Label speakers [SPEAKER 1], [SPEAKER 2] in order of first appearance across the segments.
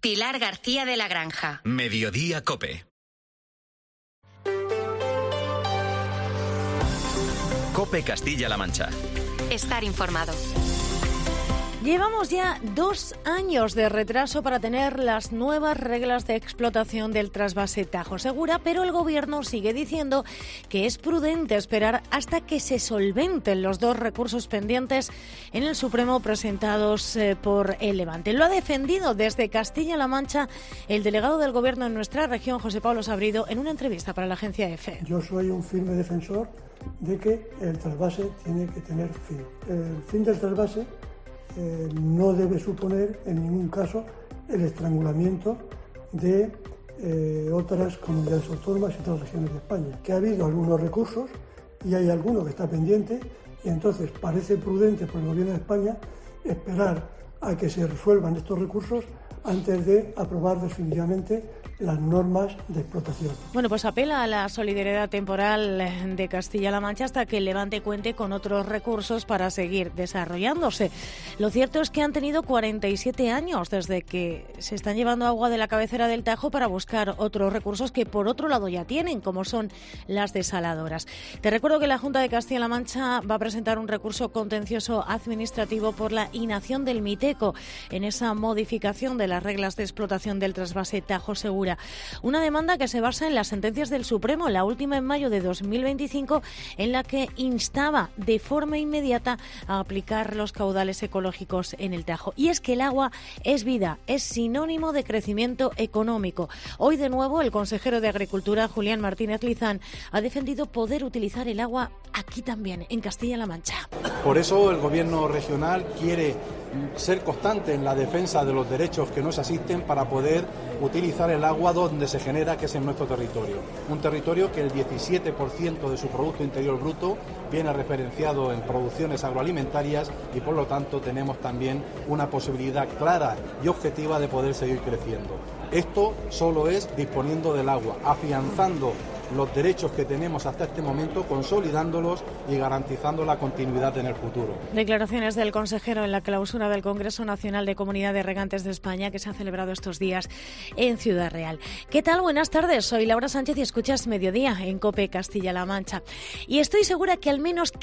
[SPEAKER 1] Pilar García de la Granja.
[SPEAKER 2] Mediodía COPE. COPE Castilla-La Mancha.
[SPEAKER 1] Estar informado.
[SPEAKER 3] Llevamos ya 2 años de retraso para tener las nuevas reglas de explotación del trasvase Tajo Segura, pero el Gobierno sigue diciendo que es prudente esperar hasta que se solventen los 2 recursos pendientes en el Supremo presentados por el Levante. Lo ha defendido desde Castilla-La Mancha el delegado del Gobierno en nuestra región, José Pablo Sabrido, en una entrevista para la agencia EFE.
[SPEAKER 4] Yo soy un firme defensor de que el trasvase tiene que tener fin. El fin del trasvase no debe suponer en ningún caso el estrangulamiento de otras comunidades autónomas y otras regiones de España. Que ha habido algunos recursos y hay alguno que está pendiente y entonces parece prudente por el Gobierno de España esperar a que se resuelvan estos recursos antes de aprobar definitivamente las normas de explotación.
[SPEAKER 3] Bueno, pues apela a la solidaridad temporal de Castilla-La Mancha hasta que el Levante cuente con otros recursos para seguir desarrollándose. Lo cierto es que han tenido 47 años desde que se están llevando agua de la cabecera del Tajo para buscar otros recursos que por otro lado ya tienen, como son las desaladoras. Te recuerdo que la Junta de Castilla-La Mancha va a presentar un recurso contencioso administrativo por la inacción del Miteco en esa modificación de las reglas de explotación del trasvase Tajo Segura. Una demanda que se basa en las sentencias del Supremo, la última en mayo de 2025, en la que instaba de forma inmediata a aplicar los caudales ecológicos en el Tajo. Y es que el agua es vida, es sinónimo de crecimiento económico. Hoy de nuevo el consejero de Agricultura, Julián Martínez Lizán, ha defendido poder utilizar el agua aquí también, en Castilla-La Mancha.
[SPEAKER 5] Por eso el Gobierno regional quiere ser constante en la defensa de los derechos que nos asisten para poder utilizar el agua donde se genera, que es en nuestro territorio. Un territorio que el 17% de su Producto Interior Bruto viene referenciado en producciones agroalimentarias y por lo tanto tenemos también una posibilidad clara y objetiva de poder seguir creciendo. Esto solo es disponiendo del agua, afianzando los derechos que tenemos hasta este momento, consolidándolos y garantizando la continuidad en el futuro.
[SPEAKER 3] Declaraciones del consejero en la clausura del Congreso Nacional de Comunidades Regantes de España, que se ha celebrado estos días en Ciudad Real. ¿Qué tal? Buenas tardes, soy Laura Sánchez y escuchas Mediodía en COPE Castilla-La Mancha. Y estoy segura que al menos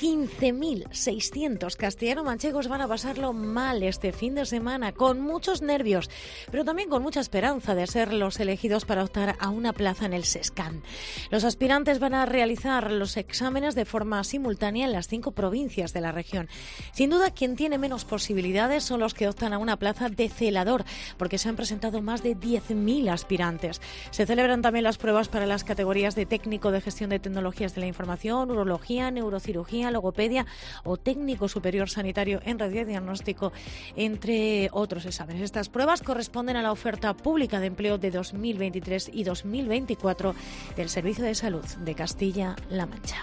[SPEAKER 3] 15.600 castellano-manchegos van a pasarlo mal este fin de semana, con muchos nervios, pero también con mucha esperanza de ser los elegidos para optar a una plaza en el SESCAN. Los aspirantes van a realizar los exámenes de forma simultánea en las 5 provincias de la región. Sin duda, quien tiene menos posibilidades son los que optan a una plaza de celador, porque se han presentado más de 10.000 aspirantes. Se celebran también las pruebas para las categorías de técnico de gestión de tecnologías de la información, urología, neurocirugía, logopedia o técnico superior sanitario en radiodiagnóstico, entre otros exámenes. Estas pruebas corresponden a la oferta pública de empleo de 2023 y 2024 del Servicio de Salud de Castilla-La Mancha.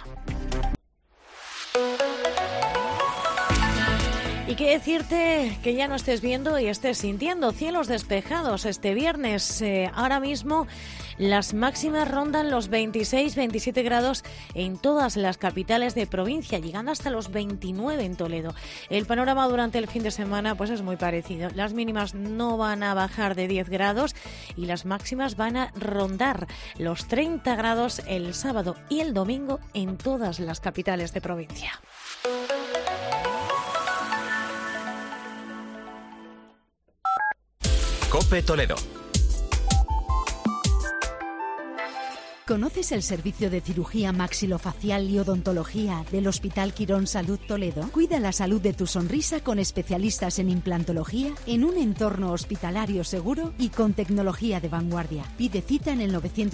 [SPEAKER 3] Y qué decirte que ya no estés viendo y estés sintiendo cielos despejados este viernes. Ahora mismo las máximas rondan los 26-27 grados en todas las capitales de provincia, llegando hasta los 29 en Toledo. El panorama durante el fin de semana pues es muy parecido. Las mínimas no van a bajar de 10 grados y las máximas van a rondar los 30 grados el sábado y el domingo en todas las capitales de provincia.
[SPEAKER 2] COPE Toledo.
[SPEAKER 6] ¿Conoces el servicio de cirugía maxilofacial y odontología del Hospital Quirón Salud Toledo? Cuida la salud de tu sonrisa con especialistas en implantología en un entorno hospitalario seguro y con tecnología de vanguardia. Pide cita en el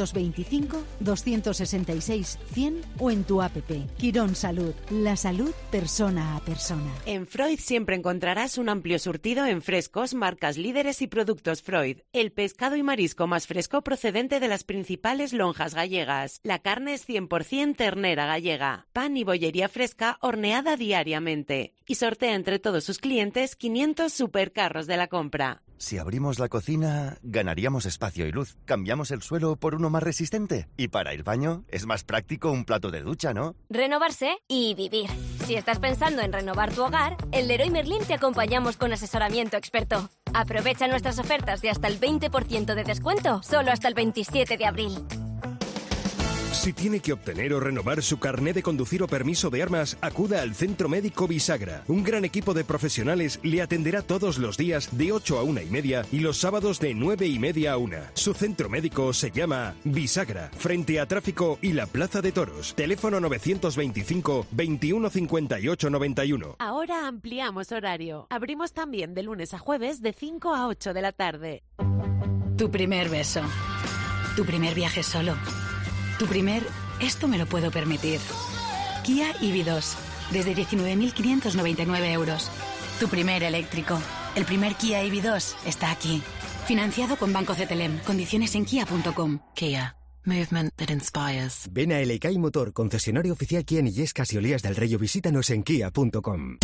[SPEAKER 6] 925-266-100 o en tu app. Quirón Salud, la salud persona a persona.
[SPEAKER 7] En Freud siempre encontrarás un amplio surtido en frescos, marcas líderes y productos Freud. El pescado y marisco más fresco procedente de las principales lonjas gallegas. La carne es 100% ternera gallega. Pan y bollería fresca horneada diariamente. Y sortea entre todos sus clientes 500 supercarros de la compra.
[SPEAKER 8] Si abrimos la cocina, ganaríamos espacio y luz. Cambiamos el suelo por uno más resistente. Y para el baño, es más práctico un plato de ducha, ¿no?
[SPEAKER 9] Renovarse y vivir. Si estás pensando en renovar tu hogar, en Leroy Merlin te acompañamos con asesoramiento experto. Aprovecha nuestras ofertas de hasta el 20% de descuento, solo hasta el 27 de abril.
[SPEAKER 10] Si tiene que obtener o renovar su carné de conducir o permiso de armas, acuda al Centro Médico Bisagra. Un gran equipo de profesionales le atenderá todos los días de 8 a 1:30 y los sábados de 9:30 a 1. Su centro médico se llama Bisagra, frente a Tráfico y la Plaza de Toros. Teléfono 925 21 58 91.
[SPEAKER 7] Ahora ampliamos horario. Abrimos también de lunes a jueves de 5 a 8 de la tarde.
[SPEAKER 11] Tu primer beso. Tu primer viaje solo. Tu primer, esto me lo puedo permitir. Kia EV2, desde 19.599 euros. Tu primer eléctrico. El primer Kia EV2 está aquí. Financiado con Banco CTLM. Condiciones en kia.com. Kia. Movement that inspires.
[SPEAKER 12] Ven a El Ecai Motor, concesionario oficial Kia en Illescas y Olías del Rey, o visítanos en kia.com.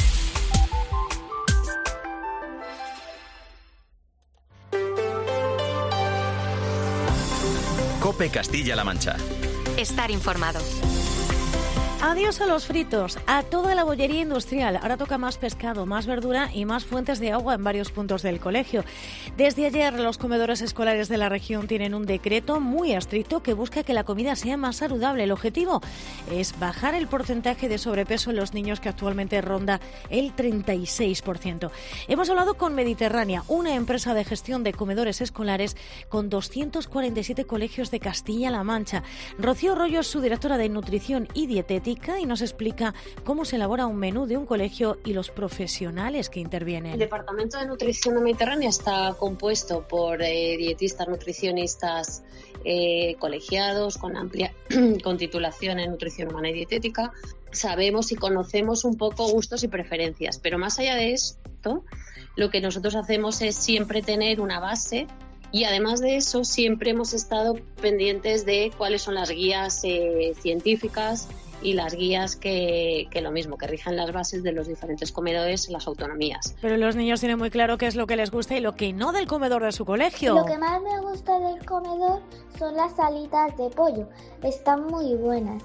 [SPEAKER 2] COPE Castilla-La Mancha.
[SPEAKER 1] Estar informado.
[SPEAKER 3] Adiós a los fritos, a toda la bollería industrial. Ahora toca más pescado, más verdura y más fuentes de agua en varios puntos del colegio. Desde ayer, los comedores escolares de la región tienen un decreto muy estricto que busca que la comida sea más saludable. El objetivo es bajar el porcentaje de sobrepeso en los niños, que actualmente ronda el 36%. Hemos hablado con Mediterránea, una empresa de gestión de comedores escolares con 247 colegios de Castilla-La Mancha. Rocío Rollo es su directora de nutrición y dietética y nos explica cómo se elabora un menú de un colegio y los profesionales que intervienen.
[SPEAKER 13] El Departamento de Nutrición de Mediterránea está compuesto por dietistas, nutricionistas, colegiados con titulación en nutrición humana y dietética. Sabemos y conocemos un poco gustos y preferencias, pero más allá de esto, lo que nosotros hacemos es siempre tener una base. Y además de eso, siempre hemos estado pendientes de cuáles son las guías científicas y las guías que lo mismo, que rigen las bases de los diferentes comedores en las autonomías.
[SPEAKER 3] Pero los niños tienen muy claro qué es lo que les gusta y lo que no del comedor de su colegio.
[SPEAKER 14] Lo que más me gusta del comedor son las alitas de pollo, están muy buenas.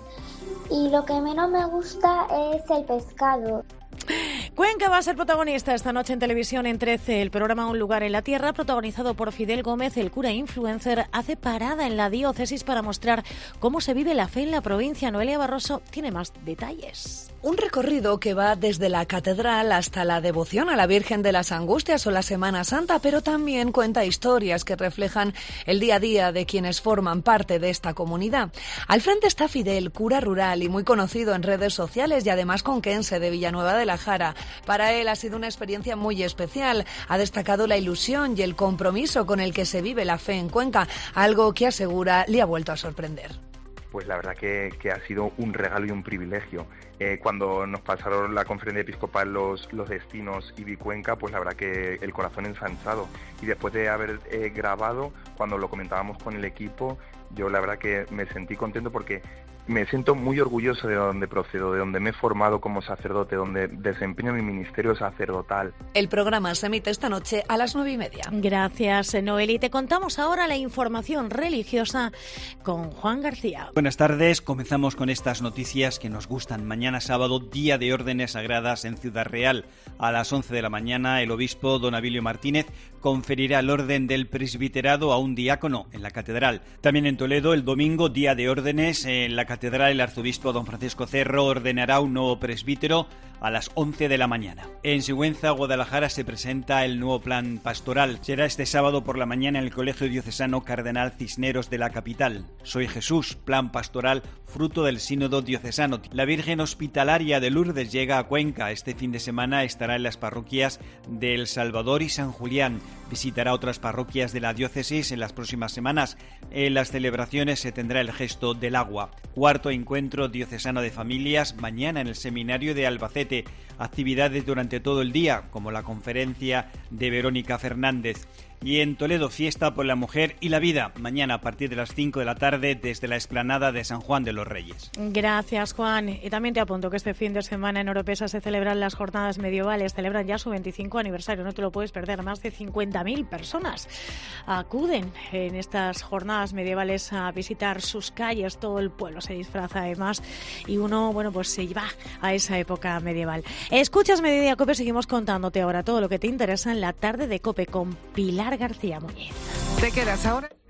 [SPEAKER 14] Y lo que menos me gusta es el pescado.
[SPEAKER 3] Cuenca va a ser protagonista esta noche en televisión en 13. El programa Un lugar en la tierra, protagonizado por Fidel Gómez, el cura influencer, hace parada en la diócesis para mostrar cómo se vive la fe en la provincia. Noelia Barroso tiene más detalles.
[SPEAKER 15] Un recorrido que va desde la catedral hasta la devoción a la Virgen de las Angustias o la Semana Santa, pero también cuenta historias que reflejan el día a día de quienes forman parte de esta comunidad. Al frente está Fidel, cura rural y muy conocido en redes sociales y además conquense de Villanueva de la Jara. Para él ha sido una experiencia muy especial. Ha destacado la ilusión y el compromiso con el que se vive la fe en Cuenca, algo que asegura le ha vuelto a sorprender.
[SPEAKER 16] Pues la verdad que ha sido un regalo y un privilegio. Cuando nos pasaron la conferencia episcopal los destinos y vi Cuenca, pues la verdad que el corazón ensanchado. Y después de haber grabado, cuando lo comentábamos con el equipo, yo la verdad que me sentí contento porque me siento muy orgulloso de donde procedo, de donde me he formado como sacerdote, donde desempeño mi ministerio sacerdotal.
[SPEAKER 15] El programa se emite esta noche a las 9:30.
[SPEAKER 3] Gracias, Noeli. Te contamos ahora la información religiosa con Juan García.
[SPEAKER 17] Buenas tardes, comenzamos con estas noticias que nos gustan. Mañana sábado, día de órdenes sagradas en Ciudad Real. A las 11 de la mañana, el obispo don Abilio Martínez conferirá el orden del presbiterado a un diácono en la catedral. También en Toledo, el domingo, día de órdenes en la catedral, el arzobispo don Francisco Cerro ordenará un nuevo presbítero a las 11 de la mañana. En Sigüenza, Guadalajara, se presenta el nuevo plan pastoral. Será este sábado por la mañana en el Colegio Diocesano Cardenal Cisneros de la capital. Soy Jesús, plan pastoral fruto del sínodo diocesano. La Virgen Hospitalaria de Lourdes llega a Cuenca. Este fin de semana estará en las parroquias de El Salvador y San Julián. Visitará otras parroquias de la diócesis en las próximas semanas. En las celebraciones se tendrá el gesto del agua. Cuarto encuentro diocesano de familias mañana en el seminario de Albacete. Actividades durante todo el día, como la conferencia de Verónica Fernández. Y en Toledo, fiesta por la mujer y la vida. Mañana a partir de las 5 de la tarde desde la explanada de San Juan de los Reyes.
[SPEAKER 3] Gracias, Juan. Y también te apunto que este fin de semana en Oropesa se celebran las jornadas medievales. Celebran ya su 25 aniversario. No te lo puedes perder. Más de 50.000 personas acuden en estas jornadas medievales a visitar sus calles. Todo el pueblo se disfraza además y uno, pues se va a esa época medieval. Escuchas Mediodía COPE. Seguimos contándote ahora todo lo que te interesa en la tarde de COPE con Pilar García Muñiz.
[SPEAKER 18] ¿Te quedas ahora?